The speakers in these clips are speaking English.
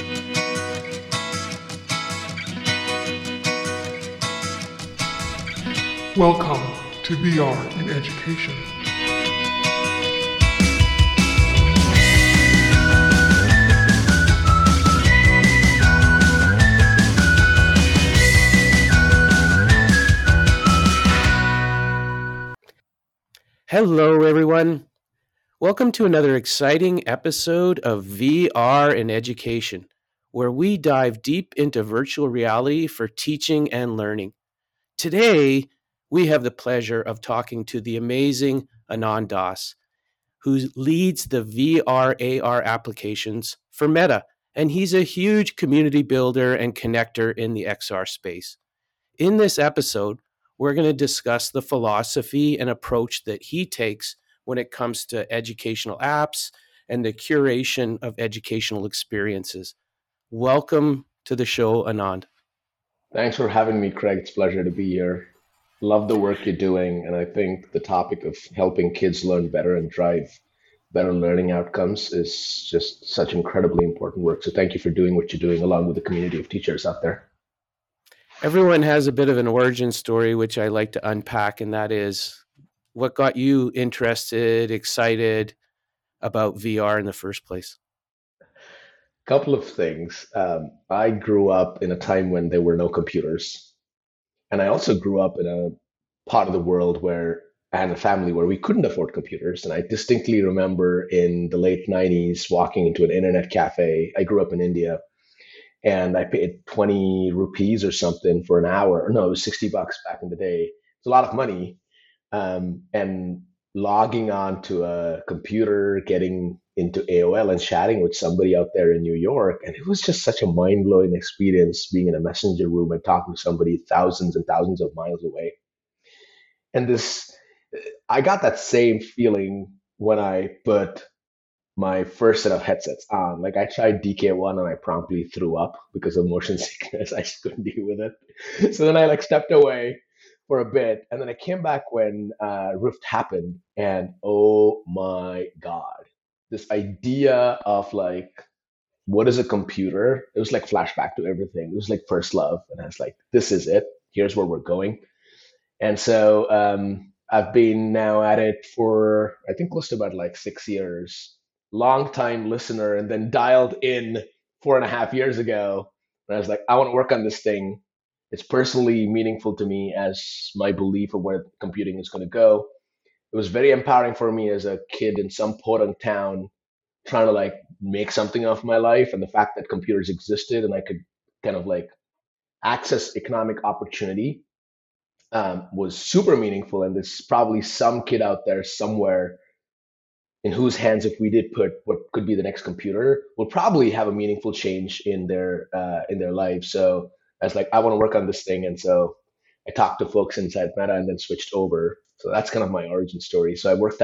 Welcome to VR in Education. Hello, everyone. Welcome to another exciting episode of VR in Education, where we dive deep into virtual reality for teaching and learning. Today, we have the pleasure of talking to the amazing Anand Das, who leads the VR AR applications for Meta, and he's a huge community builder and connector in the XR space. In this episode, we're going to discuss the philosophy and approach that he takes when it comes to educational apps and the curation of educational experiences. Welcome to the show, Anand. Thanks for having me, Craig. It's a pleasure to be here. Love the work you're doing, and I think the topic of helping kids learn better and drive better learning outcomes is just such incredibly important work. So thank you for doing what you're doing along with the community of teachers out there. Everyone has a bit of an origin story, which I like to unpack, and that is what got you interested, excited about VR in the first place? Couple of things. I grew up in a time when there were no computers. And I also grew up in a part of the world where I had a family where we couldn't afford computers. And I distinctly remember in the late 90s walking into an internet cafe. I grew up in India and I paid 20 rupees or something for an hour. No, it was $60 back in the day. It's a lot of money. And logging on to a computer, getting into AOL and chatting with somebody out there in New York. And it was just such a mind blowing experience being in a messenger room and talking to somebody thousands and thousands of miles away. And I got that same feeling when I put my first set of headsets on. Like I tried DK1 and I promptly threw up because of motion sickness. I just couldn't deal with it. So then I stepped away for a bit, and then I came back when Rift happened, and oh my God, this idea of what is a computer? It was like flashback to everything. It was like first love, and I was like, this is it. Here's where we're going. And so I've been now at it for I think close to about 6 years. Long time listener, and then dialed in 4.5 years ago. And I was like, I want to work on this thing. It's personally meaningful to me as my belief of where computing is going to go. It was very empowering for me as a kid in some podunk town trying to make something of my life, and the fact that computers existed and I could kind of access economic opportunity was super meaningful. And there's probably some kid out there somewhere in whose hands, if we did put what could be the next computer, will probably have a meaningful change in their life. So I was like, I want to work on this thing. And so I talked to folks inside Meta and then switched over. So that's kind of my origin story. So I worked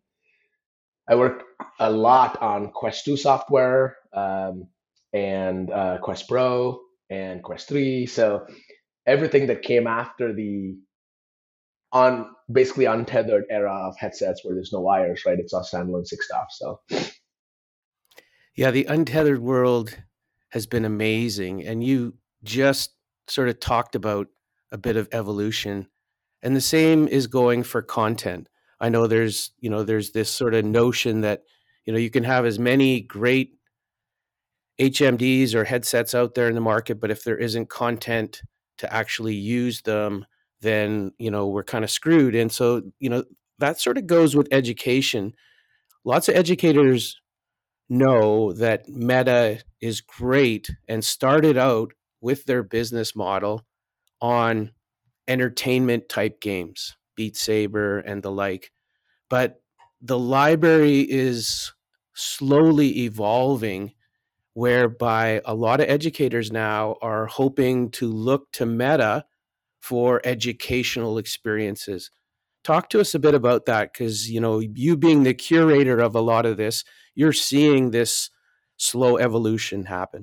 a lot on Quest 2 software and Quest Pro and Quest 3. So everything that came after the basically untethered era of headsets where there's no wires, right? It's all standalone SIG stuff. So yeah, the untethered world has been amazing. And you just sort of talked about a bit of evolution, and the same is going for content. I know there's this sort of notion that, you can have as many great HMDs or headsets out there in the market, but if there isn't content to actually use them, then, we're kind of screwed. And so, that sort of goes with education. Lots of educators know that Meta is great and started out with their business model on entertainment type games, Beat Saber and the like. But the library is slowly evolving, whereby a lot of educators now are hoping to look to Meta for educational experiences. Talk to us a bit about that, because you being the curator of a lot of this, you're seeing this slow evolution happen.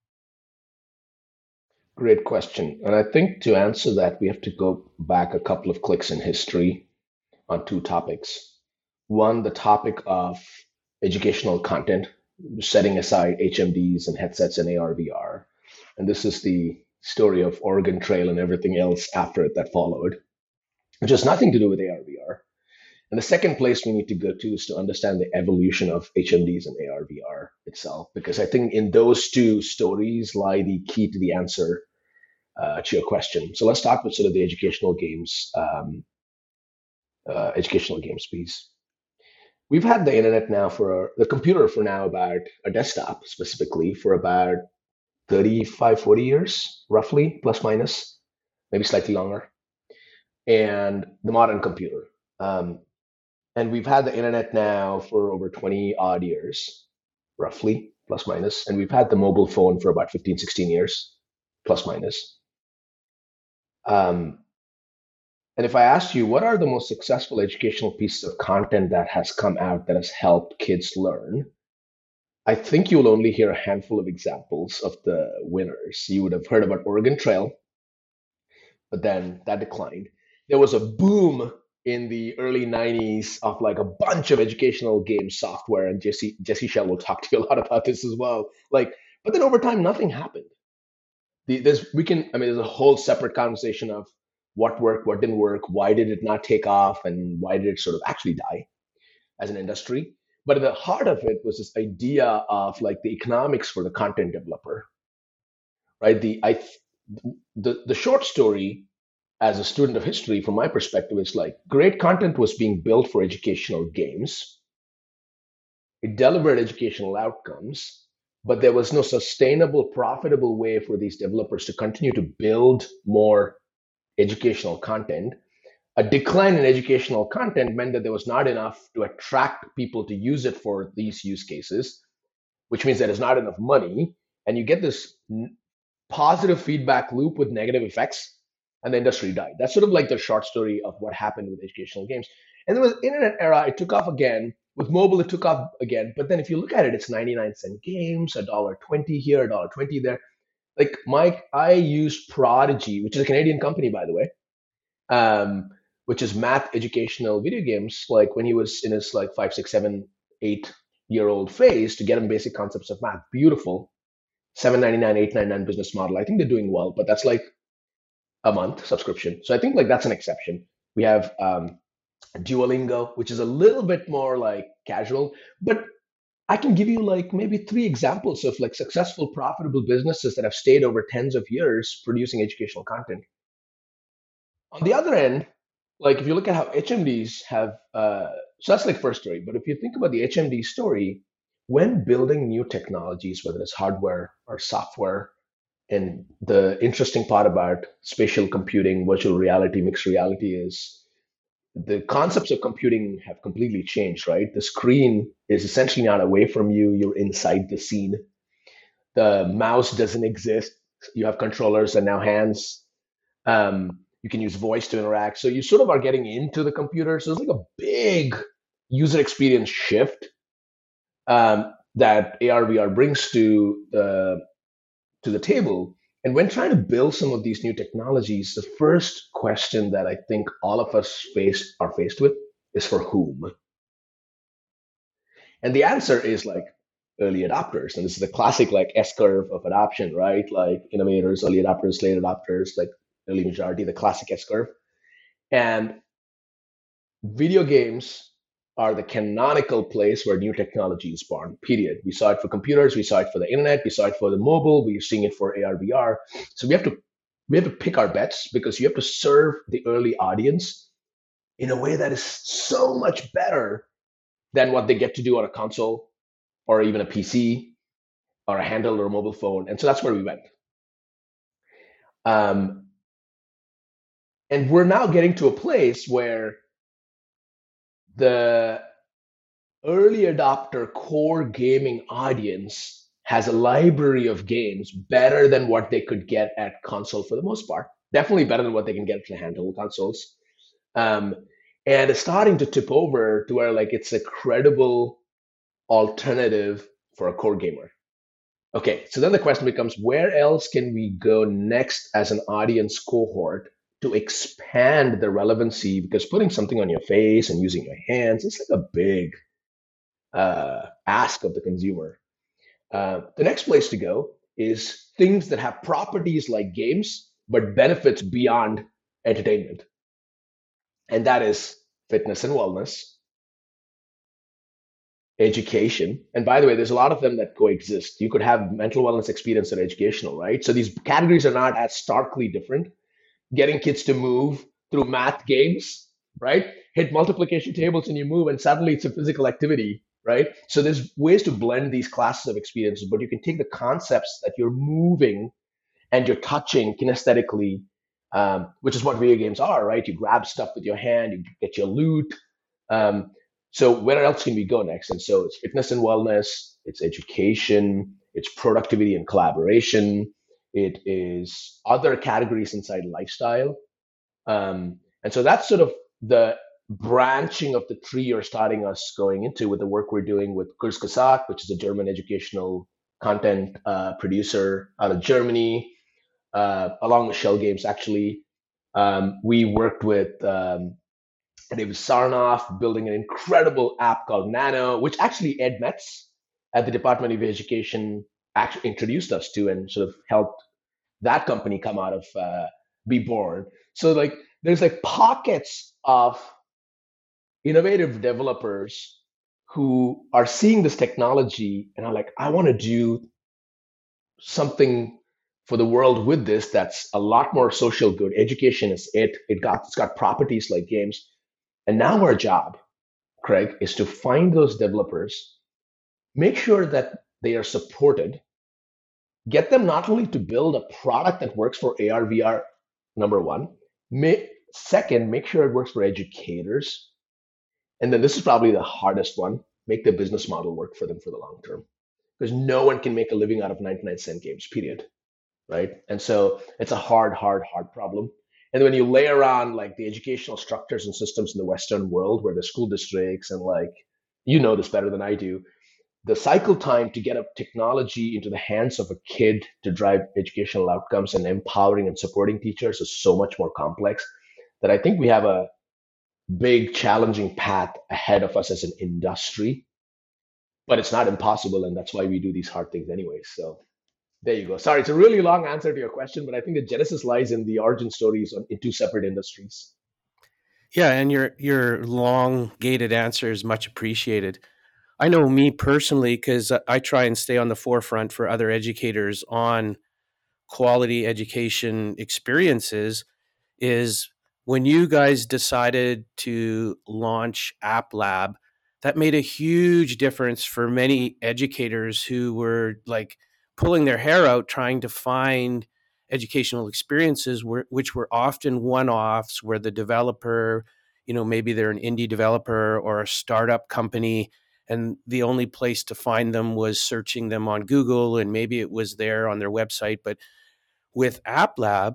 Great question. And I think to answer that, we have to go back a couple of clicks in history on two topics. One, the topic of educational content, setting aside HMDs and headsets and AR/VR. And this is the story of Oregon Trail and everything else after it that followed, which has nothing to do with AR/VR. And the second place we need to go to is to understand the evolution of HMDs and AR/VR itself, because I think in those two stories lie the key to the answer to your question. So let's start with sort of the educational games piece. We've had the internet now for the computer for now about a desktop specifically for about 35, 40 years, roughly, plus minus, maybe slightly longer, and the modern computer. And we've had the internet now for over 20 odd years, roughly, plus minus. And we've had the mobile phone for about 15, 16 years, plus minus. And if I asked you, what are the most successful educational pieces of content that has come out that has helped kids learn? I think you'll only hear a handful of examples of the winners. You would have heard about Oregon Trail, but then that declined. There was a boom in the early 90s of like a bunch of educational game software, and Jesse Shell will talk to you a lot about this as well. Like, but then over time, nothing happened. There's a whole separate conversation of what worked, what didn't work, why did it not take off, and why did it sort of actually die as an industry. But at the heart of it was this idea of like the economics for the content developer, right? The short story as a student of history, from my perspective, is like great content was being built for educational games. It delivered educational outcomes, but there was no sustainable, profitable way for these developers to continue to build more educational content. A decline in educational content meant that there was not enough to attract people to use it for these use cases, which means that there's not enough money. And you get this positive feedback loop with negative effects, and the industry died. That's sort of like the short story of what happened with educational games. And then with internet era, it took off again. With mobile, it took off again. But then if you look at it, it's 99-cent games, $1.20 here, $1.20 there. Like Mike, I use Prodigy, which is a Canadian company, by the way, which is math educational video games, like when he was in his like 5, 6, 7, 8-year-old phase to get him basic concepts of math. Beautiful. $7.99, $8.99 business model. I think they're doing well, but that's like a month subscription. So I think like that's an exception. We have Duolingo, which is a little bit more like casual, but I can give you like maybe 3 examples of like successful, profitable businesses that have stayed over tens of years producing educational content. On the other end, like if you look at how HMDs have, so that's like first story. But if you think about the HMD story, when building new technologies, whether it's hardware or software, and the interesting part about spatial computing, virtual reality, mixed reality is the concepts of computing have completely changed, right? The screen is essentially not away from you, you're inside the scene. The mouse doesn't exist. You have controllers and now hands. You can use voice to interact. So you sort of are getting into the computer. So it's like a big user experience shift that AR/VR brings to the table. And when trying to build some of these new technologies, the first question that I think all of us are faced with is for whom? And the answer is like early adopters. And this is the classic like S-curve of adoption, right? Like innovators, early adopters, late adopters, like early majority, the classic S-curve. And video games are the canonical place where new technology is born, period. We saw it for computers, we saw it for the internet, we saw it for the mobile, we're seeing it for AR/VR. So we have to pick our bets because you have to serve the early audience in a way that is so much better than what they get to do on a console or even a PC or a handheld or a mobile phone. And so that's where we went. And we're now getting to a place where the early adopter core gaming audience has a library of games better than what they could get at console for the most part. Definitely better than what they can get from handheld consoles. And it's starting to tip over to where like it's a credible alternative for a core gamer. Okay, so then the question becomes, where else can we go next as an audience cohort to expand the relevancy? Because putting something on your face and using your hands, it's like a big ask of the consumer. The next place to go is things that have properties like games, but benefits beyond entertainment. And that is fitness and wellness, education. And by the way, there's a lot of them that coexist. You could have mental wellness experience and educational, right? So these categories are not as starkly different. Getting kids to move through math games, right? Hit multiplication tables and you move, and suddenly it's a physical activity, right? So there's ways to blend these classes of experiences, but you can take the concepts that you're moving and you're touching kinesthetically, which is what video games are, right? You grab stuff with your hand, you get your loot. Um, so where else can we go next? And so it's fitness and wellness, it's education, it's productivity and collaboration, it is other categories inside lifestyle. And so that's sort of the branching of the tree you're starting us going into with the work we're doing with Kurs Kasak, which is a German educational content producer out of Germany, along with Shell Games, actually. We worked with David Sarnoff building an incredible app called Nano, which actually Ed Metz at the Department of Education actually introduced us to and sort of helped that company come out of be born. So like there's like pockets of innovative developers who are seeing this technology and are like, I want to do something for the world with this that's a lot more social good. Education is it. It's got properties like games. And now our job, Craig, is to find those developers, make sure that they are supported, get them not only to build a product that works for AR, VR, number one, second, make sure it works for educators. And then this is probably the hardest one, make the business model work for them for the long term. Because no one can make a living out of 99-cent games, period. Right? And so it's a hard problem. And when you layer on like the educational structures and systems in the Western world where the school districts and like, you know this better than I do, the cycle time to get a technology into the hands of a kid to drive educational outcomes and empowering and supporting teachers is so much more complex that I think we have a big challenging path ahead of us as an industry, but it's not impossible. And that's why we do these hard things anyway. So there you go. Sorry, it's a really long answer to your question, but I think the genesis lies in the origin stories in two separate industries. Yeah, and your long gated answer is much appreciated. I know me personally because I try and stay on the forefront for other educators on quality education experiences. Is when you guys decided to launch App Lab, that made a huge difference for many educators who were like pulling their hair out trying to find educational experiences which were often one-offs where the developer, maybe they're an indie developer or a startup company, and the only place to find them was searching them on Google, and maybe it was there on their website. But with App Lab,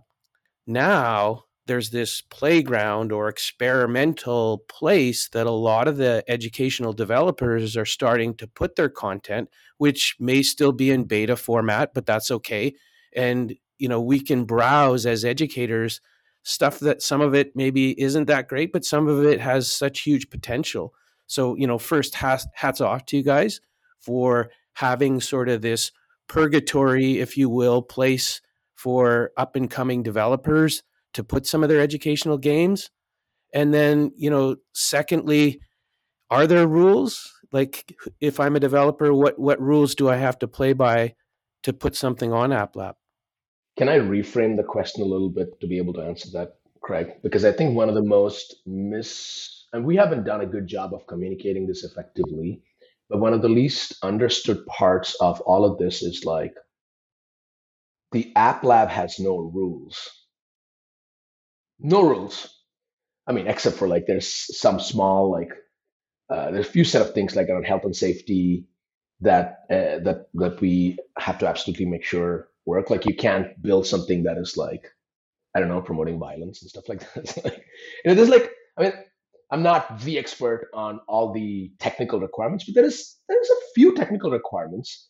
now there's this playground or experimental place that a lot of the educational developers are starting to put their content, which may still be in beta format, but that's okay. And, we can browse as educators stuff that some of it maybe isn't that great, but some of it has such huge potential. So, first hats off to you guys for having sort of this purgatory, if you will, place for up and coming developers to put some of their educational games. And then, secondly, are there rules? Like if I'm a developer, what rules do I have to play by to put something on App Lab? Can I reframe the question a little bit to be able to answer that, Craig? Because I think one of the most and we haven't done a good job of communicating this effectively, but one of the least understood parts of all of this is like the App Lab has no rules. No rules. I mean, except for like there's some small like there's a few set of things like around health and safety that we have to absolutely make sure work. Like you can't build something that is like, I don't know, promoting violence and stuff like that. Like, there's like, I mean, I'm not the expert on all the technical requirements, but there's a few technical requirements,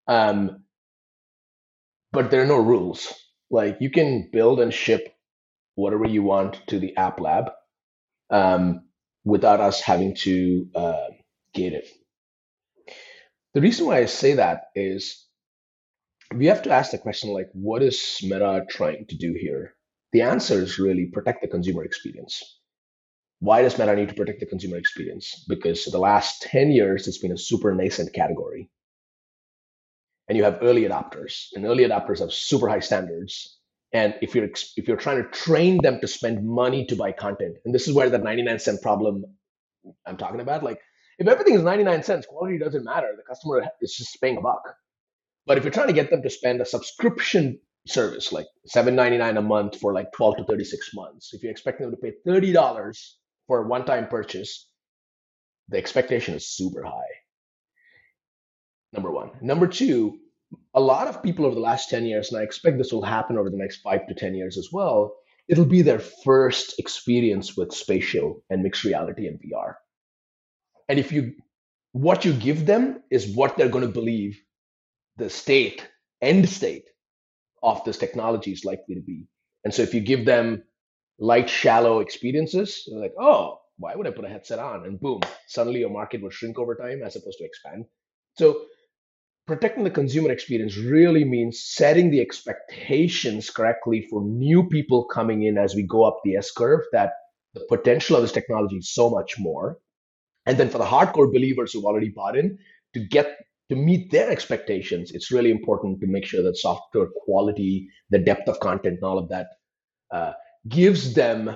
but there are no rules. Like you can build and ship whatever you want to the App Lab without us having to gate it. The reason why I say that is we have to ask the question like, what is Meta trying to do here? The answer is really protect the consumer experience. Why does Meta need to protect the consumer experience? Because the last 10 years, it's been a super nascent category. And you have early adopters, and early adopters have super high standards. And if you're trying to train them to spend money to buy content, and this is where the 99-cent problem I'm talking about, like if everything is 99 cents, quality doesn't matter. The customer is just paying a buck. But if you're trying to get them to spend a subscription service like $7.99 a month for like 12 to 36 months, if you expect them to pay $30 for a one-time purchase, the expectation is super high. Number one. Number two, a lot of people over the last 10 years, and I expect this will happen over the next 5 to 10 years as well, it'll be their first experience with spatial and mixed reality and VR. And if you what you give them is what they're going to believe the end state of this technology is likely to be. And so if you give them light, shallow experiences, they're like, oh, why would I put a headset on? And boom, suddenly your market will shrink over time as opposed to expand. So protecting the consumer experience really means setting the expectations correctly for new people coming in as we go up the S curve, that the potential of this technology is so much more. And then for the hardcore believers who've already bought in, to meet their expectations, it's really important to make sure that software quality, the depth of content, and all of that gives them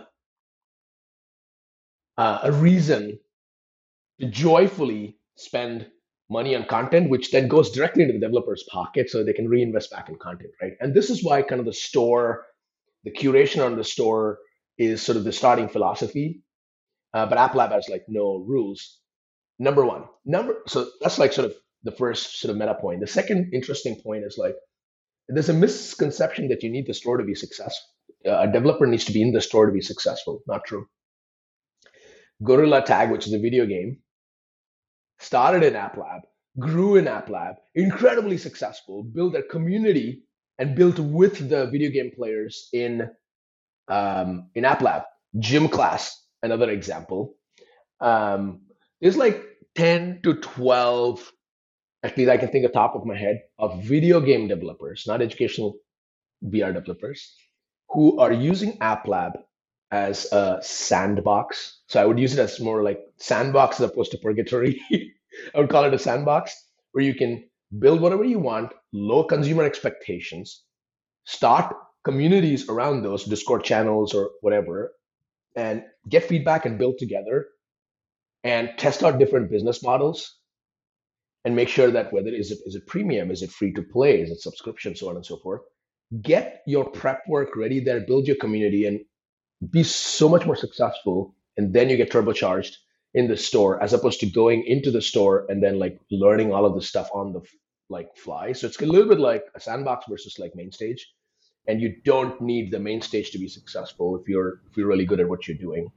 a reason to joyfully spend money on content, which then goes directly into the developer's pocket so they can reinvest back in content, right? And this is why kind of the curation on the store is sort of the starting philosophy. But App Lab has like no rules. Number one. So that's like sort of the first sort of meta point. The second interesting point is like there's a misconception that you need the store to be successful. A developer needs to be in the store to be successful. Not true. Gorilla Tag, which is a video game, started in App Lab, grew in App Lab, incredibly successful, built their community, and built with the video game players in App Lab. Gym Class, another example. There's like 10 to 12, at least I can think of top of my head, of video game developers, not educational VR developers, who are using App Lab as a sandbox. So I would use it as more like sandbox as opposed to purgatory. I would call it a sandbox where you can build whatever you want, low consumer expectations, start communities around those Discord channels or whatever, and get feedback and build together and test out different business models and make sure that whether is it premium, is it free to play, is it subscription, so on and so forth. Get your prep work ready there, build your community, and be so much more successful. And then you get turbocharged in the store as opposed to going into the store and then like learning all of the stuff on the like fly. So it's a little bit like a sandbox versus like main stage. And you don't need the main stage to be successful if you're really good at what you're doing.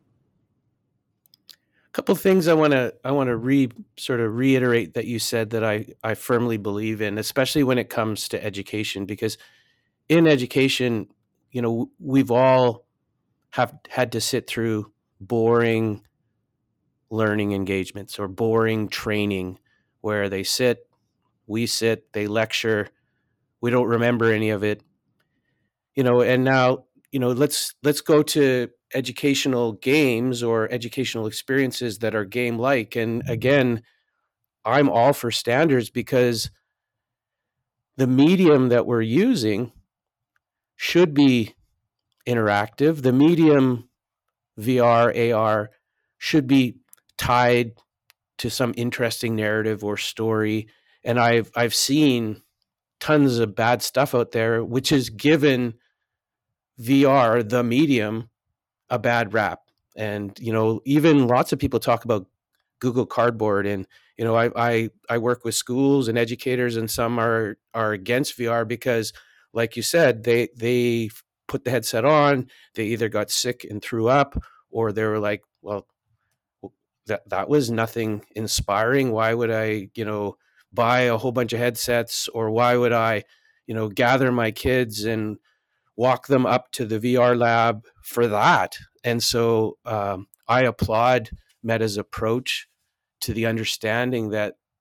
A couple of things I want to sort of reiterate that you said that I firmly believe in, especially when it comes to education, because in education, you know, we've all have had to sit through boring learning engagements or boring training where we sit, they lecture, we don't remember any of it, you know. And now, you know, let's go to educational games or educational experiences that are game like. And again, I'm all for standards because the medium that we're using should be interactive. The medium VR, AR should be tied to some interesting narrative or story. And I've seen tons of bad stuff out there, which has given VR, the medium, a bad rap. And, you know, even lots of people talk about Google Cardboard, and, you know, I work with schools and educators, and some are against VR because, like you said, they put the headset on, they either got sick and threw up, or they were like, well, that was nothing inspiring. Why would I, you know, buy a whole bunch of headsets, or why would I, you know, gather my kids and walk them up to the VR lab for that? And so I applaud Meta's approach to the understanding that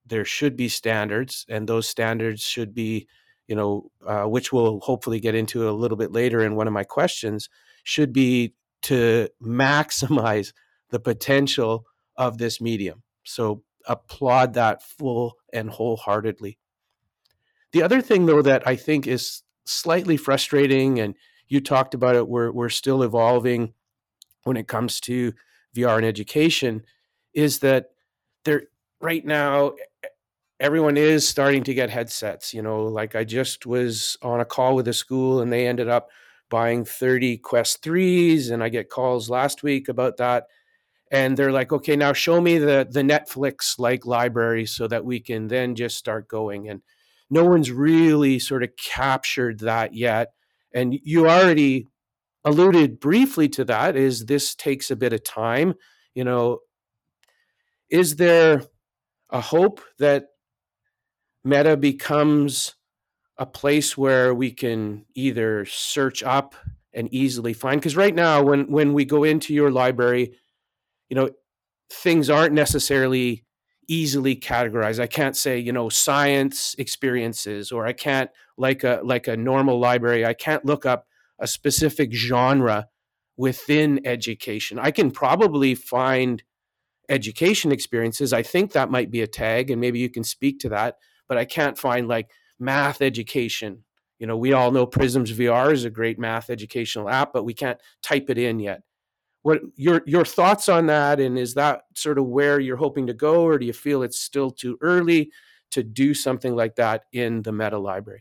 there should be standards, and those standards should be, which we'll hopefully get into a little bit later in one of my questions, should be to maximize the potential of this medium. So applaud that full and wholeheartedly. The other thing, though, that I think is slightly frustrating, and you talked about it, we're still evolving when it comes to VR and education, is that there right now everyone is starting to get headsets. Like I just was on a call with a school and they ended up buying 30 Quest 3s, and I get calls last week about that. And they're like, okay, now show me the Netflix like library so that we can then just start going. And no one's really sort of captured that yet. And you already alluded briefly to that, is this takes a bit of time. Is there a hope that Meta becomes a place where we can either search up and easily find? Because right now, when we go into your library, things aren't necessarily easily categorized. I can't say, science experiences, or I can't, like a normal library, I can't look up a specific genre within education. I can probably find education experiences. I think that might be a tag, and maybe you can speak to that, but I can't find like math education. We all know Prisms VR is a great math educational app, but we can't type it in yet. What your thoughts on that, and is that sort of where you're hoping to go, or do you feel it's still too early to do something like that in the Meta library?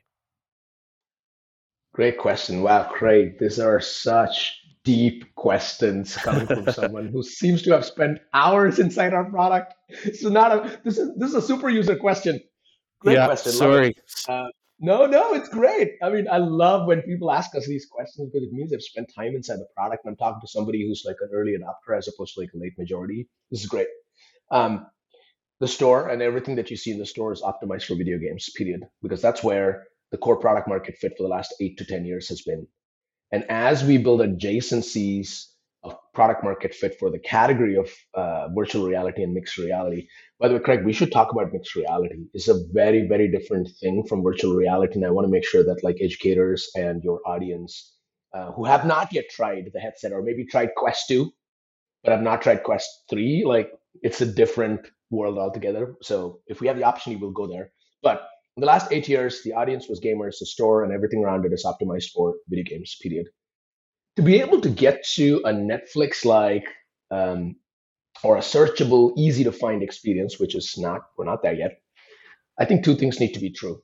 Great question. Wow, Craig, these are such deep questions coming from someone who seems to have spent hours inside our product. So this is a super user question. Great Yeah, question. Love it. sorry. No, it's great. I mean, I love when people ask us these questions because it means they've spent time inside the product. And I'm talking to somebody who's like an early adopter as opposed to like a late majority. This is great. Um, the store and everything that you see in the store is optimized for video games, period. Because that's where the core product market fit for the last 8 to 10 years has been. And as we build adjacencies of product market fit for the category of virtual reality and mixed reality. By the way, Craig, we should talk about mixed reality. It's a very, very different thing from virtual reality. And I want to make sure that like educators and your audience who have not yet tried the headset, or maybe tried Quest 2, but have not tried Quest 3, like it's a different world altogether. So if we have the opportunity, we'll go there. But in the last 8 years, the audience was gamers. The store and everything around it is optimized for video games, period. To be able to get to a Netflix like or a searchable, easy to find experience, which is not, we're not there yet. I think two things need to be true.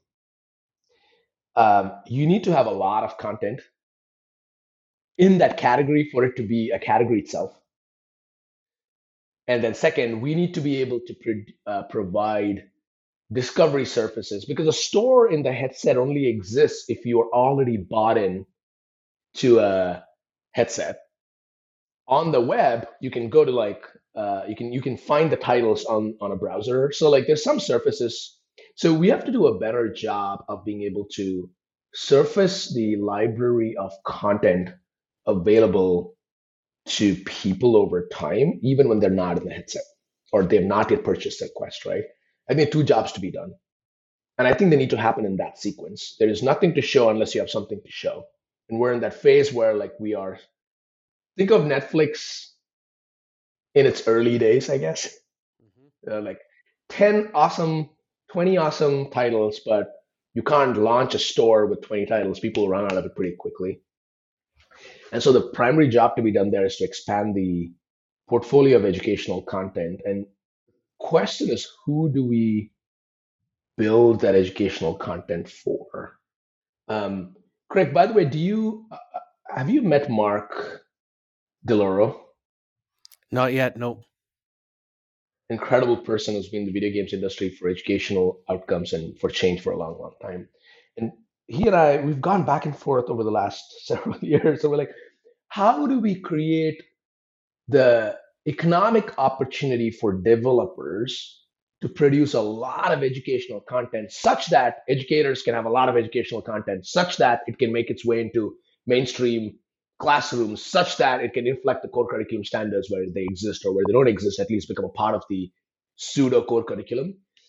You need to have a lot of content in that category for it to be a category itself. And then second, we need to be able to provide discovery surfaces, because a store in the headset only exists if you are already bought in to a headset. On the web, you can go to like you can find the titles on a browser. So like there's some surfaces. So we have to do a better job of being able to surface the library of content available to people over time, even when they're not in the headset or they've not yet purchased their Quest, right? I think two jobs to be done. And I think they need to happen in that sequence. There is nothing to show unless you have something to show. And we're in that phase where like we are, think of Netflix in its early days, I guess. Like 10 awesome, 20 awesome titles, but you can't launch a store with 20 titles. People run out of it pretty quickly. And so the primary job to be done there is to expand the portfolio of educational content. And question is, who do we build that educational content for? Craig, by the way, have you met Mark DeLoro? Not yet, no. Incredible person who's been in the video games industry for educational outcomes and for change for a long, long time. And he and I, we've gone back and forth over the last several years. So we're like, how do we create the economic opportunity for developers to produce a lot of educational content such that educators can have a lot of educational content, such that it can make its way into mainstream classrooms, such that it can inflect the core curriculum standards where they exist or where they don't exist, at least become a part of the pseudo core curriculum.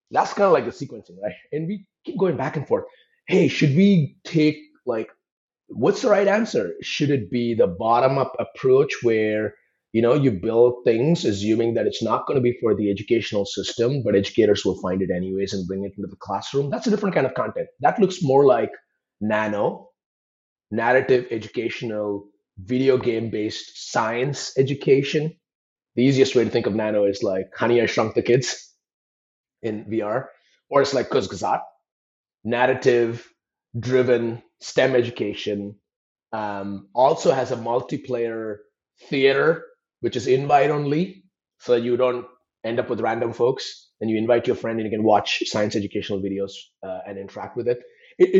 That's kind of like the sequencing, right? And we keep going back and forth. Hey, should we take like what's the right answer? Should it be the bottom up approach where you build things assuming that it's not going to be for the educational system, but educators will find it anyways and bring it into the classroom? That's a different kind of content. That looks more like nano, narrative educational, video game based science education. The easiest way to think of nano is like Honey, I Shrunk the Kids in VR, or it's like Kuzgazat, narrative driven STEM education. Also has a multiplayer theater, which is invite only, so that you don't end up with random folks. And you invite your friend, and you can watch science educational videos and interact with it.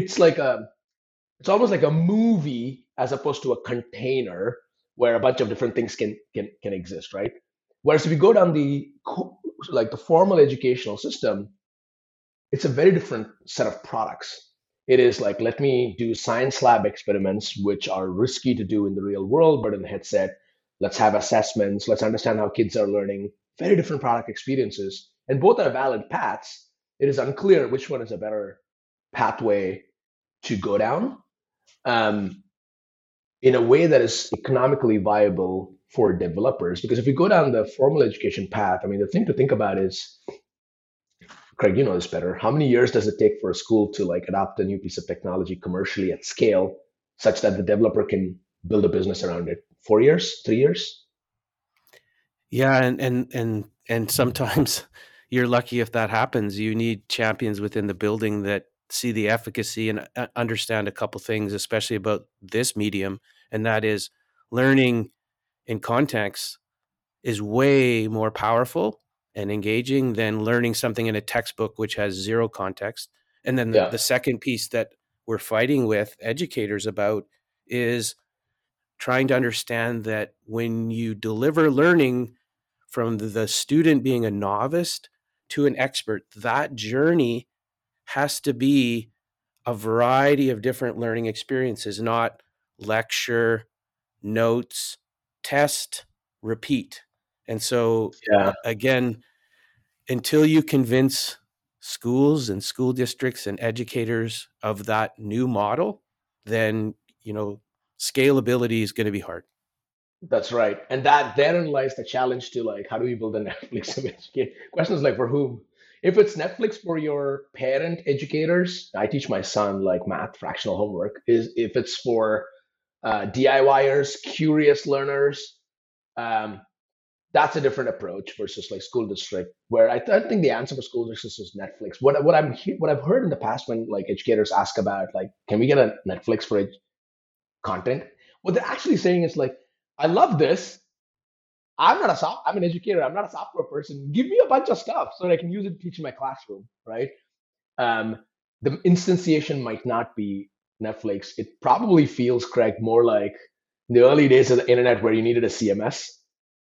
It's almost like a movie as opposed to a container where a bunch of different things can exist, right? Whereas if you go down the formal educational system, it's a very different set of products. It is like, let me do science lab experiments, which are risky to do in the real world, but in the headset, let's have assessments, let's understand how kids are learning. Very different product experiences. And both are valid paths. It is unclear which one is a better pathway to go down um, in a way that is economically viable for developers. Because if you go down the formal education path, I mean, the thing to think about is, Craig, you know this better. How many years does it take for a school to like adopt a new piece of technology commercially at scale, such that the developer can build a business around it? 4 years, 3 years? Yeah, and sometimes you're lucky if that happens. You need champions within the building that see the efficacy and understand a couple things, especially about this medium, and that is learning in context is way more powerful and engaging than learning something in a textbook which has zero context. And then the Yeah, second piece that we're fighting with educators about is trying to understand that when you deliver learning from the student being a novice to an expert, that journey has to be a variety of different learning experiences, not lecture, notes, test, repeat. And so, yeah, again, until you convince schools and school districts and educators of that new model, then, scalability is going to be hard. that's right. And that therein lies the challenge to like, how do we build a Netflix of education? Questions like, for whom? If it's Netflix for your parent educators, I teach my son like math, fractional homework. Is if it's for DIYers, curious learners, um, that's a different approach versus like school district. Where I think the answer for school districts is Netflix. What I've heard in the past when like educators ask about like, can we get a Netflix for content? What they're actually saying is like, I love this. I'm an educator. I'm not a software person. Give me a bunch of stuff so that I can use it to teach in my classroom, right? Um, the instantiation might not be Netflix. It probably feels, Craig, more like the early days of the internet where you needed a CMS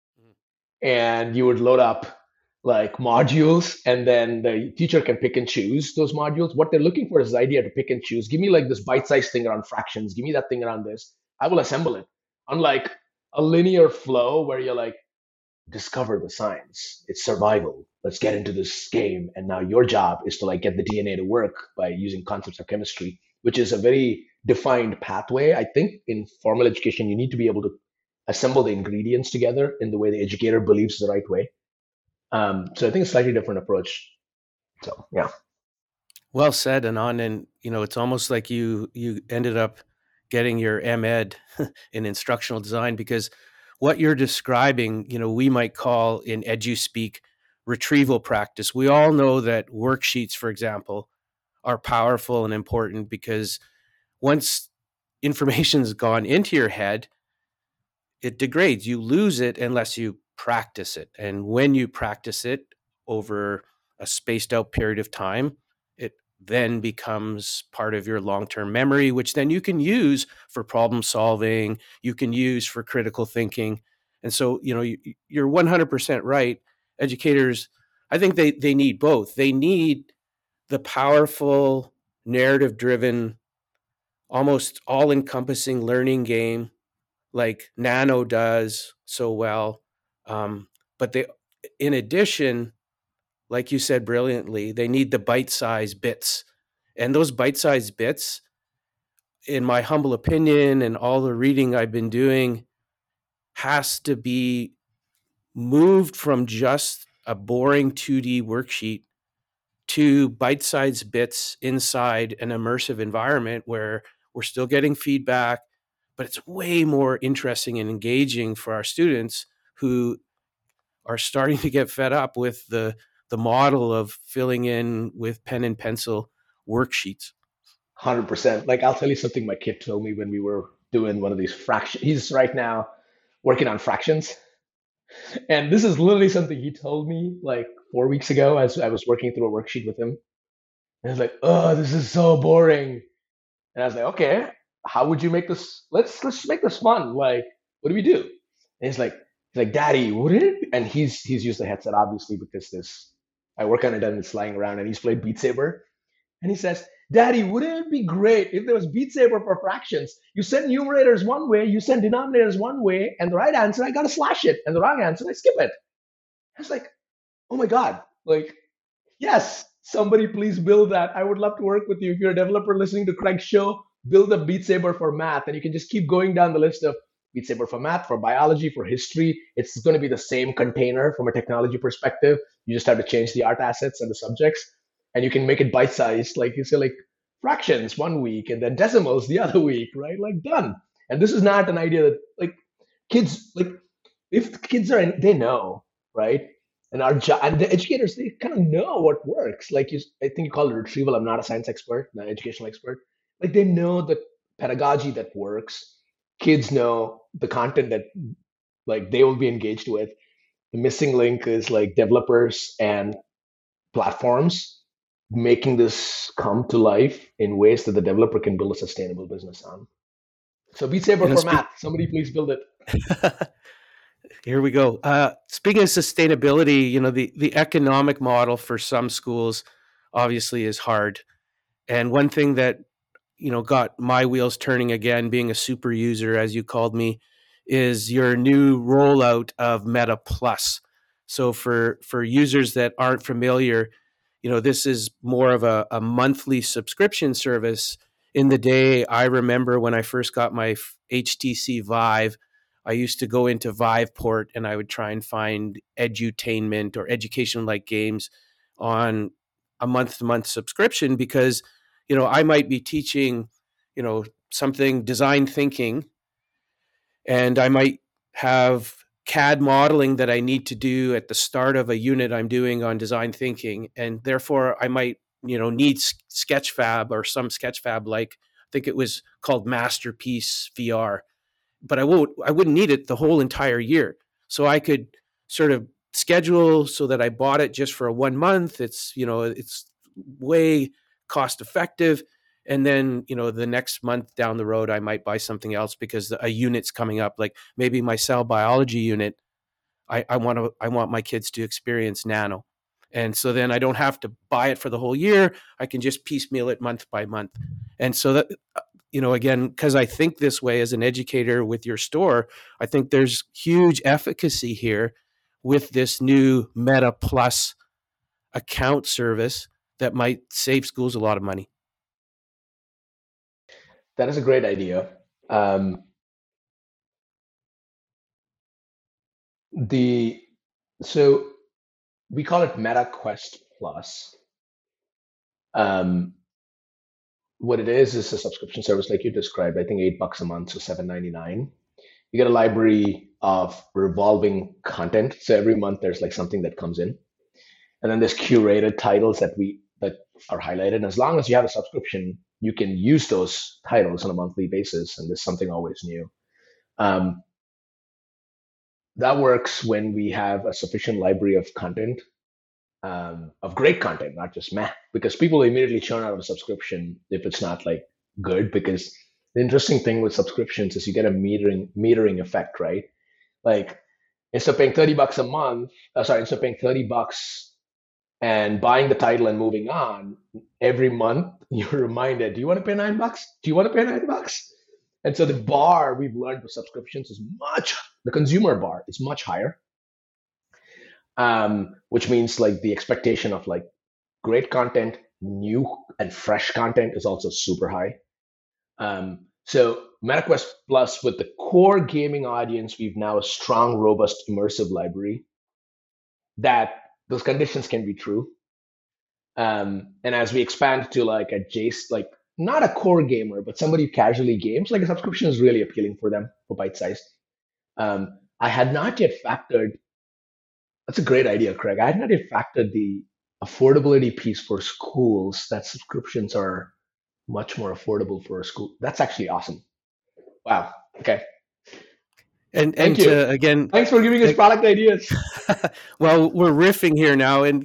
and you would load up like modules, and then the teacher can pick and choose those modules. What they're looking for is the idea to pick and choose. Give me like this bite-sized thing around fractions. Give me that thing around this. I will assemble it. Unlike a linear flow where you're like, discover the science. It's survival. Let's get into this game. And now your job is to like get the DNA to work by using concepts of chemistry, which is a very defined pathway. I think in formal education, you need to be able to assemble the ingredients together in the way the educator believes is the right way. So I think it's a slightly different approach. So yeah. Well said, Anand. And it's almost like you ended up getting your MEd in instructional design, because what you're describing, we might call in edu-speak retrieval practice. We all know that worksheets, for example, are powerful and important because once information's gone into your head, it degrades. You lose it unless you practice it. And when you practice it over a spaced out period of time, it then becomes part of your long-term memory, which then you can use for problem solving, you can use for critical thinking. And so, you're 100% right. Educators, I think they need both. They need the powerful, narrative driven, almost all encompassing learning game like Nano does so well. But in addition, like you said brilliantly, they need the bite-sized bits. And those bite-sized bits, in my humble opinion and all the reading I've been doing, has to be moved from just a boring 2D worksheet to bite-sized bits inside an immersive environment where we're still getting feedback, but it's way more interesting and engaging for our students who are starting to get fed up with the model of filling in with pen and pencil worksheets. 100%. Like, I'll tell you something my kid told me when we were doing one of these fractions. He's right now working on fractions. And this is literally something he told me like 4 weeks ago as I was working through a worksheet with him. And he's like, "Oh, this is so boring." And I was like, "Okay, how would you make this? Let's make this fun. Like, what do we do?" And he's like, "Daddy, wouldn't it?" And he's used the headset obviously because this I work on it and it's lying around, and he's played Beat Saber. And he says, "Daddy, wouldn't it be great if there was Beat Saber for fractions? You send numerators one way, you send denominators one way, and the right answer, I gotta slash it, and the wrong answer, I skip it." I was like, "Oh my God, like, yes, somebody please build that. I would love to work with you. If you're a developer listening to Craig's show, build a Beat Saber for math." And you can just keep going down the list of Beat Saber for math, for biology, for history. It's going to be the same container from a technology perspective. You just have to change the art assets and the subjects. And you can make it bite-sized. Like you say, like fractions one week and then decimals the other week, right? Like done. And this is not an idea that like kids, like if kids are in, they know, right? And our job and the educators, they kind of know what works. Like you, I think you call it retrieval. I'm not a science expert, not an educational expert. Like they know the pedagogy that works. Kids know the content that like they will be engaged with. The missing link is like developers and platforms making this come to life in ways that the developer can build a sustainable business on. So Beat Saber for math. Somebody please build it. Here we go. Speaking of sustainability, the economic model for some schools obviously is hard. And one thing that, got my wheels turning again, being a super user, as you called me, is your new rollout of Meta Plus. So for users that aren't familiar, this is more of a monthly subscription service. In the day, I remember when I first got my HTC Vive, I used to go into Viveport and I would try and find edutainment or education-like games on a month-to-month subscription because, I might be teaching, something design thinking, and I might have CAD modeling that I need to do at the start of a unit I'm doing on design thinking. And therefore I might, need Sketchfab or some Sketchfab, like I think it was called Masterpiece VR, but I wouldn't need it the whole entire year. So I could sort of schedule so that I bought it just for 1 month. It's, it's way cost effective. And then, the next month down the road, I might buy something else because a unit's coming up, like maybe my cell biology unit. I want my kids to experience nano. And so then I don't have to buy it for the whole year. I can just piecemeal it month by month. And so that, again, because I think this way as an educator with your store, I think there's huge efficacy here with this new Meta Plus account service that might save schools a lot of money. That is a great idea. So we call it MetaQuest Plus. What it is a subscription service like you described. I think $8 a month, so $7.99. You get a library of revolving content. So every month there's like something that comes in, and then there's curated titles that are highlighted. And as long as you have a subscription, you can use those titles on a monthly basis, and there's something always new. That works when we have a sufficient library of content, of great content, not just meh, because people immediately churn out of a subscription if it's not like good. Because the interesting thing with subscriptions is you get a metering effect, right? Like instead of paying $30 a month, instead of paying $30 and buying the title and moving on, every month you're reminded, do you want to pay $9? Do you want to pay $9? And so the bar we've learned with subscriptions is the consumer bar is much higher. which means like the expectation of like great content, new and fresh content is also super high. So MetaQuest Plus with the core gaming audience, we've now a strong, robust, immersive library that those conditions can be true. And as we expand to like a Jace, like not a core gamer, but somebody who casually games, like a subscription is really appealing for them for bite sized. I had not yet factored. That's a great idea, Craig. I had not yet factored the affordability piece for schools. That subscriptions are much more affordable for a school. That's actually awesome. Wow. Okay. And Thank you. again, Thanks for giving us product ideas. well, we're riffing here now, and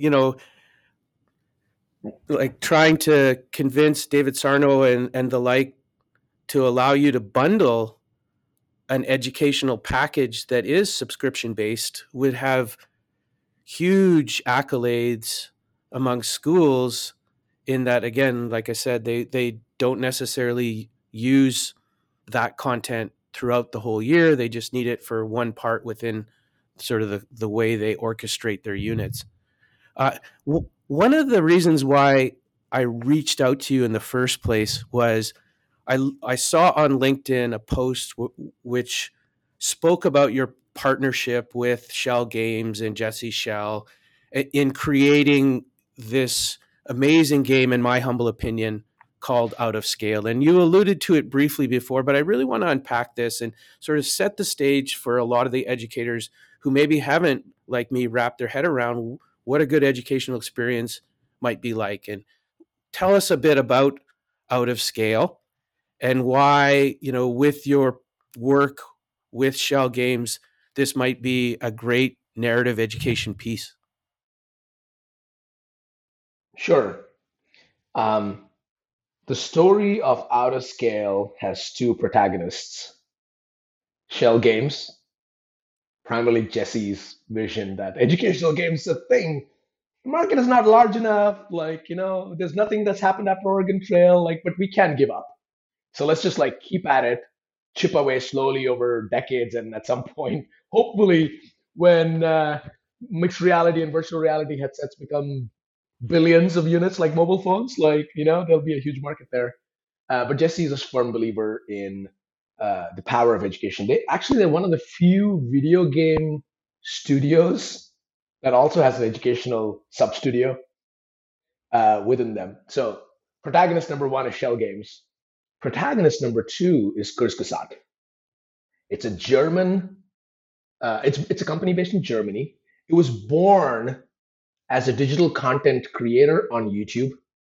like trying to convince David Sarno and the like to allow you to bundle an educational package that is subscription based would have huge accolades among schools, in that, again, like I said, they don't necessarily use that content throughout the whole year. They just need it for one part within sort of the way they orchestrate their units. One of the reasons why I reached out to you in the first place was I saw on LinkedIn a post which spoke about your partnership with Shell Games and Jesse Shell in creating this amazing game, in my humble opinion, called Out of Scale. And you alluded to it briefly before, but I really want to unpack this and sort of set the stage for a lot of the educators who maybe haven't, like me, wrapped their head around what a good educational experience might be like. And tell us a bit about Out of Scale and why, with your work with Shell Games, this might be a great narrative education piece. Sure. The story of Out of Scale has two protagonists. Shell Games, primarily Jesse's vision that educational games is a thing. The market is not large enough. Like, there's nothing that's happened after Oregon Trail, like, but we can't give up. So let's just like keep at it, chip away slowly over decades. And at some point, hopefully, when mixed reality and virtual reality headsets become billions of units like mobile phones, like, there'll be a huge market there. But Jesse is a firm believer in the power of education. They're one of the few video game studios that also has an educational sub studio within them. So protagonist number one is Shell Games. Protagonist number two is Kurzgesagt. It's a German. It's a company based in Germany. It was born as a digital content creator on YouTube.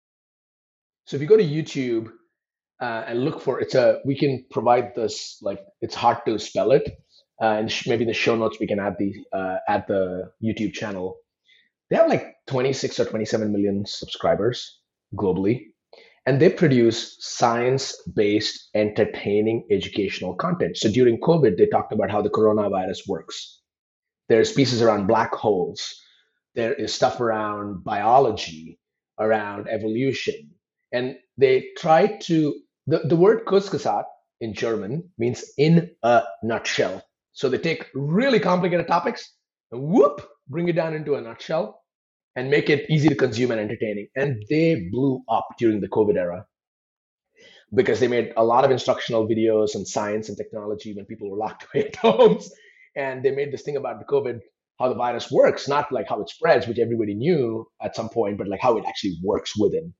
So if you go to YouTube and look for we can provide this, like, it's hard to spell it, and maybe in the show notes we can add the YouTube channel. They have like 26 or 27 million subscribers globally, and they produce science-based, entertaining, educational content. So during COVID, they talked about how the coronavirus works. There's pieces around black holes. There is stuff around biology, around evolution. And they try to, the word Kurzgesagt in German means in a nutshell. So they take really complicated topics and bring it down into a nutshell and make it easy to consume and entertaining. And they blew up during the COVID era because they made a lot of instructional videos on science and technology when people were locked away at homes. And they made this thing about the COVID, how the virus works, not like how it spreads, which everybody knew at some point, but like how it actually works within.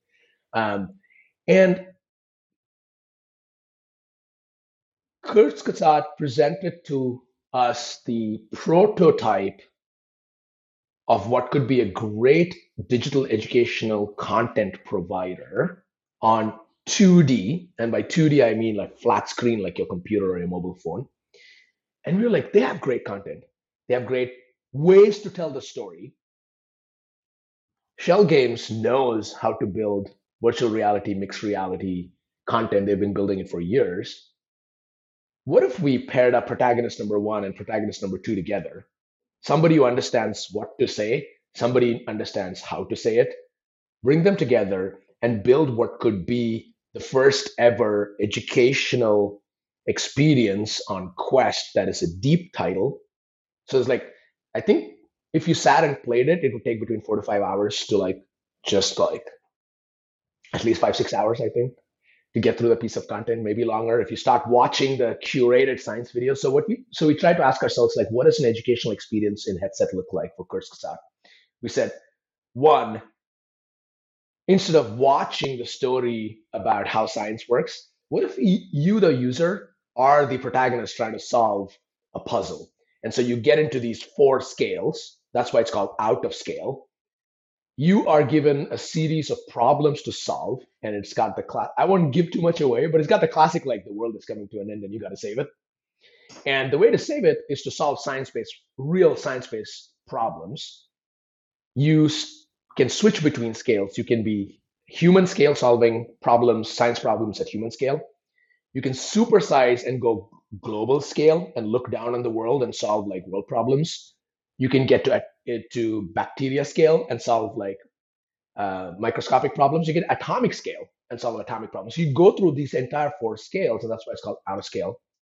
And Kurzgesagt presented to us the prototype of what could be a great digital educational content provider on 2D. And by 2D, I mean like flat screen, like your computer or your mobile phone. And we were like, they have great content. They have great ways to tell the story. Shell Games knows how to build virtual reality, mixed reality content. They've been building it for years. What if we paired up protagonist number one and protagonist number two together? Somebody who understands what to say, somebody understands how to say it, bring them together and build what could be the first ever educational experience on Quest that is a deep title. So it's like, I think If you sat and played it, it would take between 4 to 5 hours to like just like at least 5, 6 hours, I think, to get through the piece of content, maybe longer if you start watching the curated science videos. So we try to ask ourselves like, what does an educational experience in headset look like for Kurzgesagt? We said, one, instead of watching the story about how science works, what if you, the user, are the protagonist trying to solve a puzzle? And so you get into these 4 scales. That's why it's called out of scale. You are given a series of problems to solve, and it's got the class. I won't give too much away, but it's got the classic like the world is coming to an end and you got to save it. And the way to save it is to solve real science-based problems. You can switch between scales. You can be human scale solving problems, science problems at human scale. You can supersize and go global scale and look down on the world and solve like world problems. You can get to bacteria scale and solve like microscopic problems. You get atomic scale and solve atomic problems. You go through these entire 4 scales, and that's why it's called out of scale.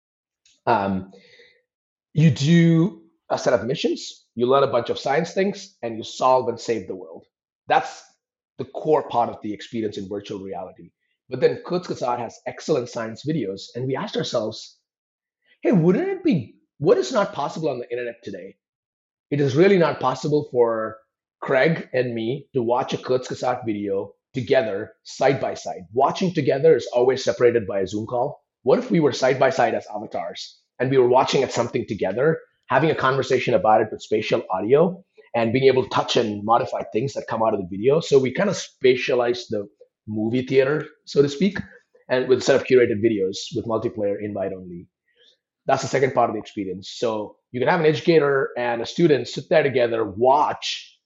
You do a set of missions, you learn a bunch of science things, and you solve and save the world. That's the core part of the experience in virtual reality. But then Kurzgesagt has excellent science videos, and we asked ourselves, hey, wouldn't it be what is not possible on the internet today? It is really not possible for Craig and me to watch a Kurzgesagt video together, side by side. Watching together is always separated by a Zoom call. What if we were side by side as avatars and we were watching at something together, having a conversation about it with spatial audio and being able to touch and modify things that come out of the video? So we kind of spatialized the movie theater, so to speak, and with a set of curated videos with multiplayer invite only. That's the second part of the experience. So you can have an educator and a student sit there together, watch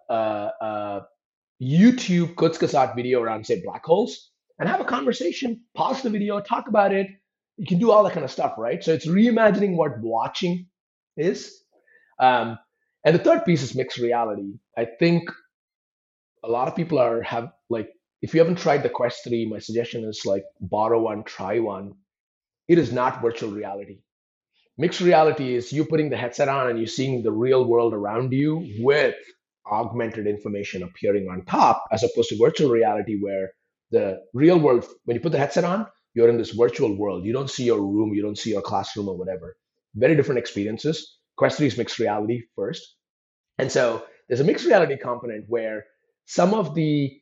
a YouTube Kurzgesagt video around, say, black holes, and have a conversation, pause the video, talk about it. You can do all that kind of stuff, right? So it's reimagining what watching is. And the third piece is mixed reality. I think a lot of people have like, if you haven't tried the Quest 3, my suggestion is like borrow one, try one. It is not virtual reality. Mixed reality is you putting the headset on and you seeing the real world around you with augmented information appearing on top, as opposed to virtual reality where the real world, when you put the headset on, you're in this virtual world. You don't see your room, you don't see your classroom or whatever. Very different experiences. Quest 3 is mixed reality first. And so there's a mixed reality component where some of the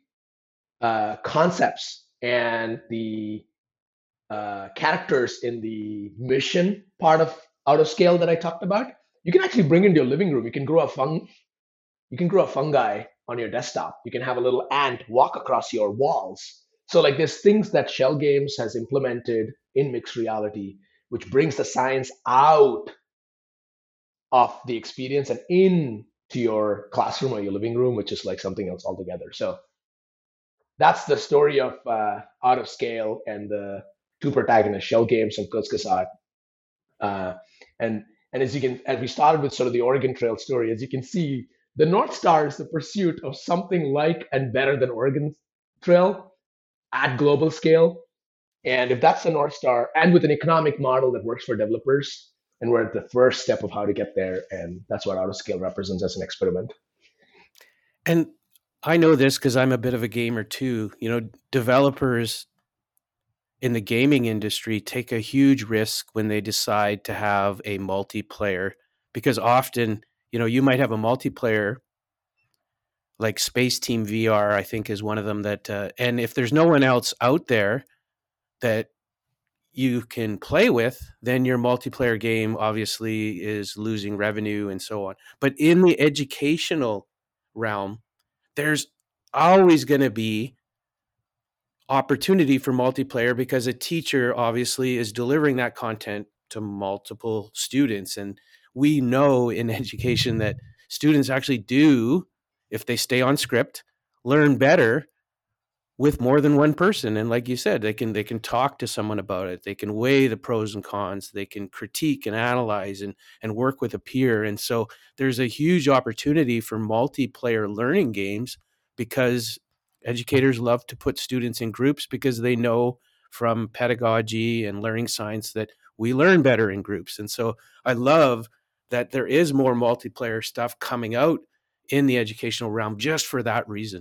concepts and the characters in the mission part of out of scale that I talked about, you can actually bring into your living room. You can grow a fungi on your desktop. You can have a little ant walk across your walls. So like there's things that Shell Games has implemented in mixed reality, which brings the science out of the experience and into your classroom or your living room, which is like something else altogether. So that's the story of Out of Scale and the two protagonists, Shell Games and Kurzgesagt. And as we started with sort of the Oregon Trail story, as you can see, the North Star is the pursuit of something like and better than Oregon Trail at global scale. And if that's the North Star, and with an economic model that works for developers, and we're at the first step of how to get there, and that's what Out of Scale represents as an experiment. And I know this because I'm a bit of a gamer too. You know, developers in the gaming industry take a huge risk when they decide to have a multiplayer, because often, you know, you might have a multiplayer like Space Team VR, I think is one of them that, and if there's no one else out there that you can play with, then your multiplayer game obviously is losing revenue and so on. But in the educational realm, there's always going to be opportunity for multiplayer because a teacher obviously is delivering that content to multiple students. And we know in education that students actually do, if they stay on script, learn better with more than one person. And like you said, they can talk to someone about it. They can weigh the pros and cons. They can critique and analyze and work with a peer. And so there's a huge opportunity for multiplayer learning games because educators love to put students in groups because they know from pedagogy and learning science that we learn better in groups. And so I love that there is more multiplayer stuff coming out in the educational realm just for that reason.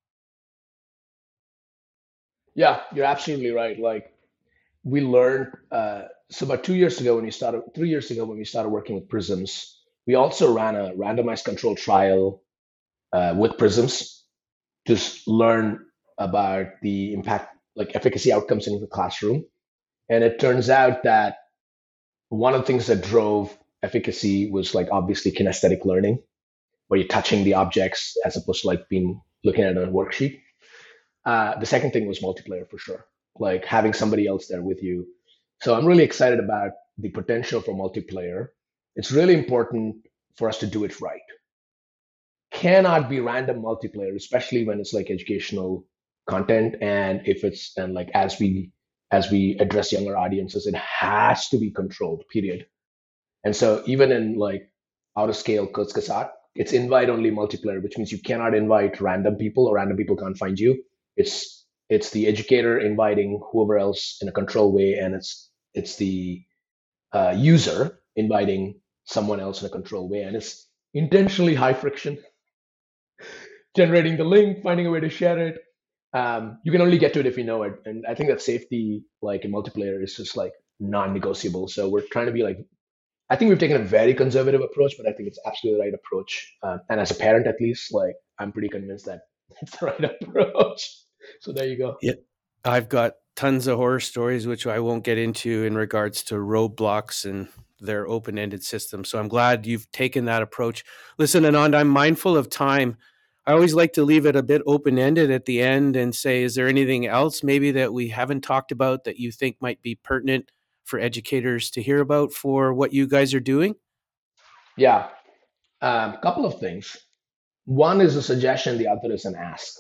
Yeah, you're absolutely right. Like we learned, so about 2 years ago when we started, 3 years ago when we started working with Prisms, we also ran a randomized control trial with Prisms to learn about the impact, like efficacy outcomes in the classroom. And it turns out that one of the things that drove efficacy was like obviously kinesthetic learning, where you're touching the objects as opposed to like being looking at a worksheet. The second thing was multiplayer for sure, like having somebody else there with you. So I'm really excited about the potential for multiplayer. It's really important for us to do it right. Cannot be random multiplayer, especially when it's like educational content. And if it's, and like as we address younger audiences, it has to be controlled, period. And so even in like outer scale Kurzgesagt, it's invite only multiplayer, which means you cannot invite random people or random people can't find you. It's the educator inviting whoever else in a controlled way, and it's the user inviting someone else in a controlled way, and it's intentionally high friction, generating the link, finding a way to share it. You can only get to it if you know it, and I think that safety, like in multiplayer, is just like non-negotiable. So we're trying to be like, I think we've taken a very conservative approach, but I think it's absolutely the right approach. And as a parent, at least, like I'm pretty convinced that it's the right approach. So there you go. Yeah, I've got tons of horror stories, which I won't get into in regards to Roblox and their open-ended system. So I'm glad you've taken that approach. Listen, Anand, I'm mindful of time. I always like to leave it a bit open-ended at the end and say, is there anything else maybe that we haven't talked about that you think might be pertinent for educators to hear about for what you guys are doing? Yeah, a couple of things. One is a suggestion, the other is an ask.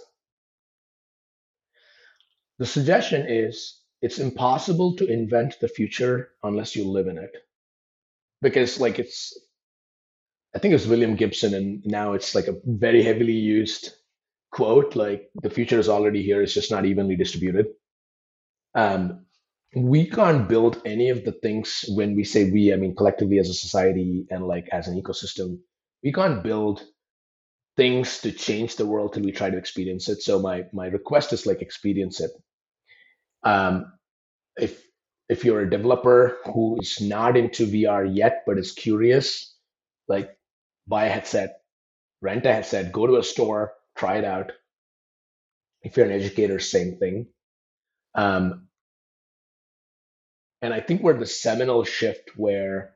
The suggestion is it's impossible to invent the future unless you live in it. Because like I think it's William Gibson, and now it's like a very heavily used quote, like the future is already here, it's just not evenly distributed. Um, we can't build any of the things. When we say we, I mean collectively as a society and like as an ecosystem, we can't build things to change the world till we try to experience it. So my request is like experience it. Um, if if you're a developer who is not into VR yet but is curious, like buy a headset, rent a headset, go to a store, try it out. If you're an educator, same thing. Um, and I think we're the seminal shift where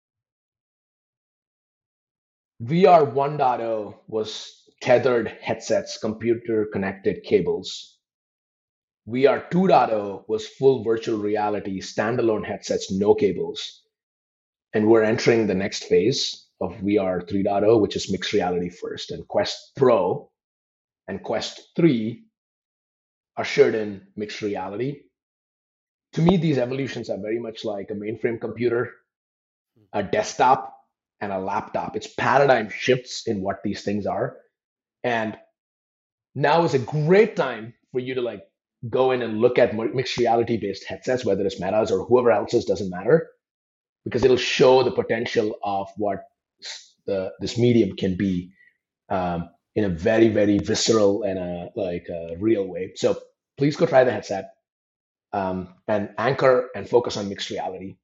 VR 1.0 was tethered headsets, computer connected cables. VR 2.0 was full virtual reality, standalone headsets, no cables. And we're entering the next phase of VR 3.0, which is mixed reality first. And Quest Pro and Quest 3 ushered in mixed reality. To me, these evolutions are very much like a mainframe computer, a desktop, and a laptop. It's paradigm shifts in what these things are. And now is a great time for you to like go in and look at mixed reality based headsets, whether it's Meta's or whoever else's, doesn't matter, because it'll show the potential of what this medium can be, in a very, very visceral and a real way. So please go try the headset, and anchor and focus on mixed reality.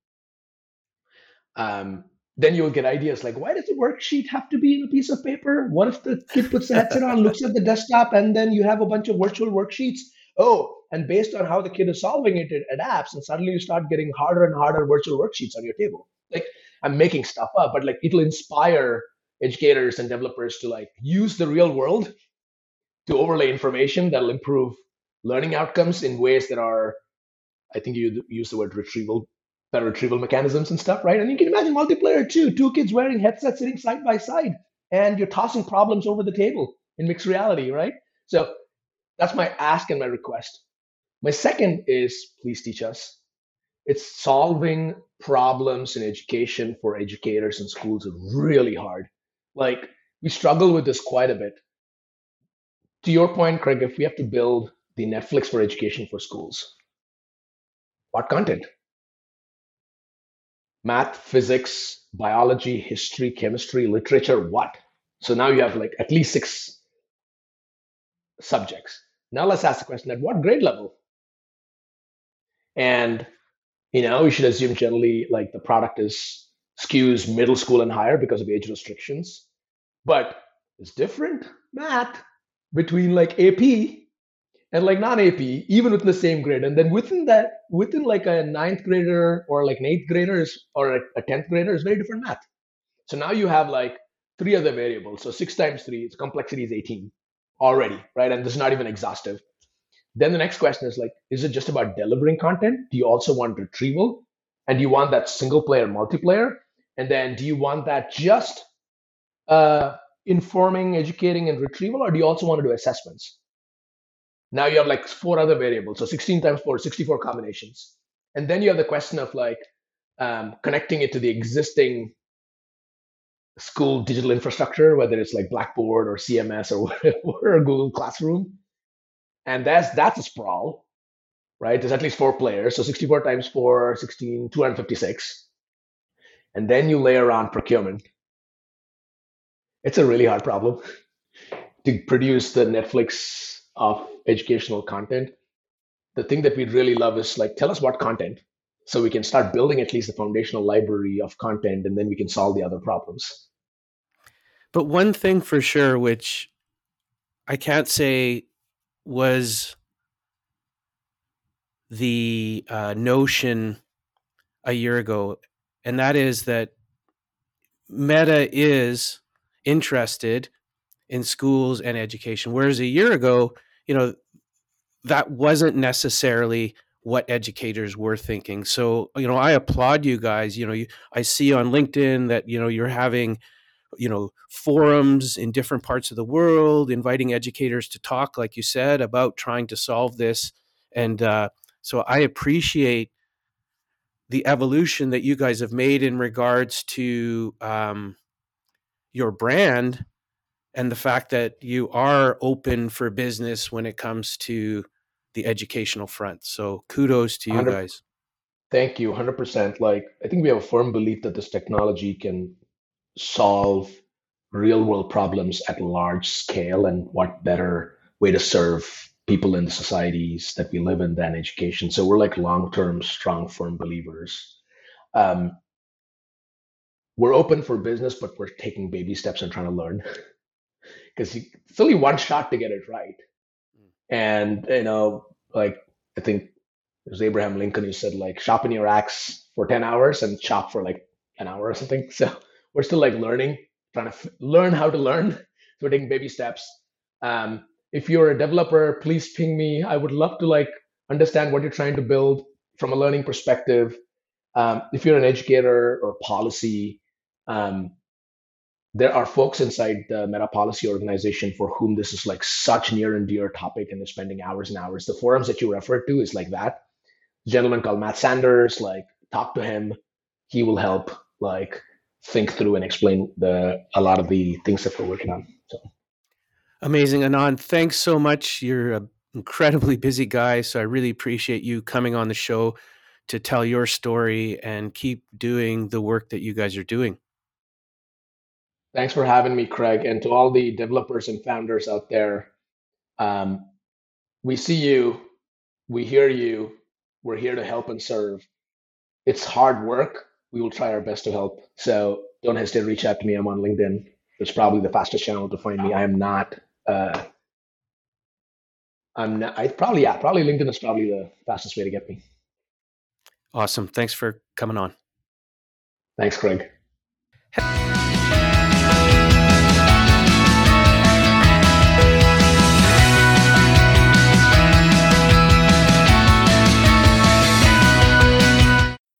Then you'll get ideas like, why does the worksheet have to be in a piece of paper? What if the kid puts the headset on, looks at the desktop, and then you have a bunch of virtual worksheets? Oh, and based on how the kid is solving it, it adapts, and suddenly you start getting harder and harder virtual worksheets on your table. Like I'm making stuff up, but like it'll inspire educators and developers to like use the real world to overlay information that'll improve learning outcomes in ways that are, I think you use the word retrieval, better retrieval mechanisms and stuff, right? And you can imagine multiplayer too, two kids wearing headsets sitting side by side, and you're tossing problems over the table in mixed reality, right? So that's my ask and my request. My second is please teach us. It's solving problems in education for educators and schools is really hard. Like we struggle with this quite a bit. To your point, Craig, if we have to build the Netflix for education for schools, what content? math, physics, biology, history, chemistry, literature, what? So now you have like at least 6 subjects. Now let's ask the question, at what grade level? And we should assume generally like the product is skews middle school and higher because of age restrictions. But it's different math between like AP and like non-AP, even within the same grade. And then within like a ninth grader or like an eighth grader or a 10th grader is very different math. So now you have like 3 other variables. So 6 times 3, its complexity is 18 already, right? And this is not even exhaustive. Then the next question is like, is it just about delivering content? Do you also want retrieval? And do you want that single player, multiplayer? And then do you want that just informing, educating, and retrieval, or do you also want to do assessments? Now you have like 4 other variables. So 16 times 4, 64 combinations. And then you have the question of like connecting it to the existing school digital infrastructure, whether it's like Blackboard or CMS or Google Classroom. And that's a sprawl, right? There's at least 4 players. So 64 times 4, 16, 256. And then you layer on procurement. It's a really hard problem to produce the Netflix of educational content. The thing that we'd really love is like, tell us what content so we can start building at least a foundational library of content, and then we can solve the other problems. But one thing for sure, which I can't say was the notion a year ago, and that is that Meta is interested in schools and education, whereas a year ago, that wasn't necessarily what educators were thinking. So, I applaud you guys. I see on LinkedIn that, you're having, forums in different parts of the world, inviting educators to talk, like you said, about trying to solve this. And so I appreciate the evolution that you guys have made in regards to your brand and the fact that you are open for business when it comes to the educational front. So kudos to you guys. Thank you, 100%. Like, I think we have a firm belief that this technology can solve real world problems at large scale, and what better way to serve people in the societies that we live in than education. So we're like long-term, strong, firm believers. We're open for business, but we're taking baby steps and trying to learn because it's only one shot to get it right. And, like, I think it was Abraham Lincoln who said, like, sharpen your axe for 10 hours and chop for like an hour or something. So we're still like learning, trying to learn how to learn. So we're taking baby steps. If you're a developer, please ping me. I would love to like understand what you're trying to build from a learning perspective. If you're an educator or policy, there are folks inside the Meta Policy organization for whom this is like such near and dear topic, and they're spending hours and hours. The forums that you referred to is like that. A gentleman called Matt Sanders, like talk to him. He will help like think through and explain a lot of the things that we're working on. So amazing, Anand. Thanks so much. You're an incredibly busy guy, so I really appreciate you coming on the show to tell your story and keep doing the work that you guys are doing. Thanks for having me, Craig. And to all the developers and founders out there, we see you, we hear you, we're here to help and serve. It's hard work. We will try our best to help. So don't hesitate to reach out to me. I'm on LinkedIn. It's probably the fastest channel to find me. Probably LinkedIn is probably the fastest way to get me. Awesome. Thanks for coming on. Thanks, Craig.